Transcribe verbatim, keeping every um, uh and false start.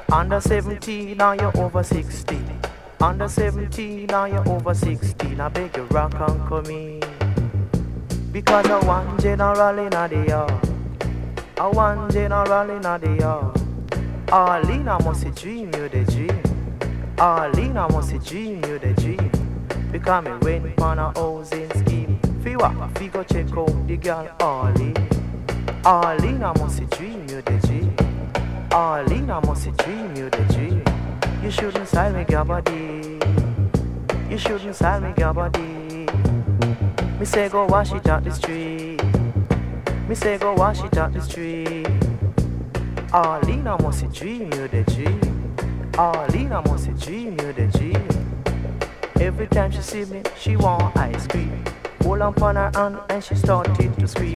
Under seventeen, now you're over sixteen. Under seventeen, now you're over sixteen. I beg you rock and come in. Because I want general in the yard. I want general in the yard. Arlene, must dream you the dream. Arlene, must dream you the dream. Because me went on a housing scheme. Fiwa, fi go check out the girl Arlene. Arlene, must dream you the dream. Arlene, must dream you the dream. You shouldn't sell me your body. You shouldn't sell me your body. Me say go wash it out the street. Me say go wash it out the street. Arlene, must dream you the dream. Arlene, must dream you the dream. Every time she see me, she want ice cream. Hold on her hand and she started to scream.